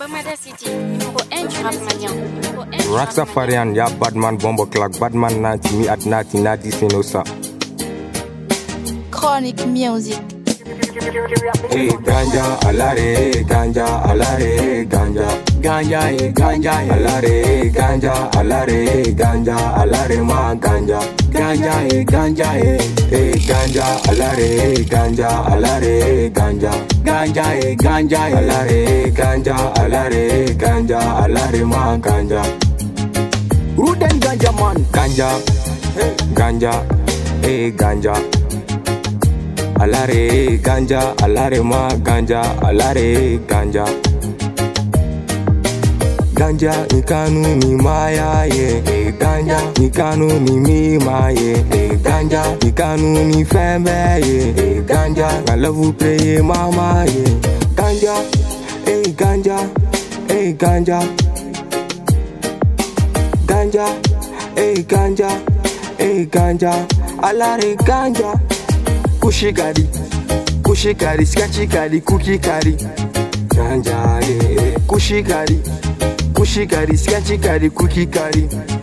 Raxafarian, ya badman bombo clock, badman nati, mi at nati, nati sinosa. Chronic music. Hey ganja alare, ganja alare, ganja. Ganja, ganja, alare, ganja, alare, ganja, alare ma ganja. Ganja, ganja, ganja, alare, ganja, alare, ganja. Ganja, ganja, alare, ganja, alare, ganja, alare ma ganja. Ruden ganja man, ganja, ganja, ganja. Alare, ganja, alare ma ganja, alare, ganja. Ganja nikanu ni maya ye, ganja nikanu ni mima ye, ganja nikanu ni fembe ye, ganja I love you pray mama ye, ganja, ganja, ganja, ganja, ganja, ganja, alare ganja, kushikari, kushikari, skachikari, kukikari, ganja kushikari. Kushikari, skachikari, kukikari.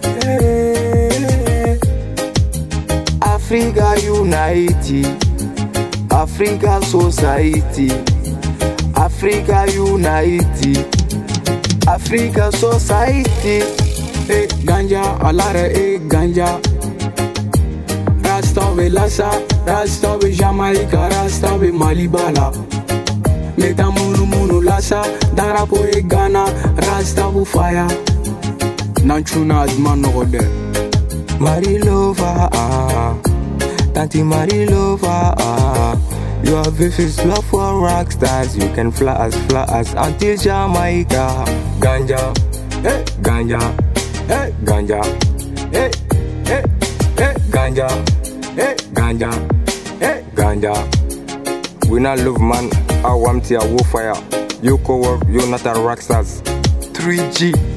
Africa Unite, Africa Society, Africa Unite, Africa Society. Ganja, alare, ganja. Rasta be Lassa, Rasta be Jamaica, Rasta be Malibala. Meta munu Lassa, Darapo e Ghana, Rasta bu fire. Nanchuna adman no de. Marilova, Tanti Marilova, you have vicious love for rock stars. You can fly us until Jamaica. Ganja, ganja, ganja, ganja, ganja, ganja. We not love man. I want to fire. You co-work, you not a rock stars. 3G.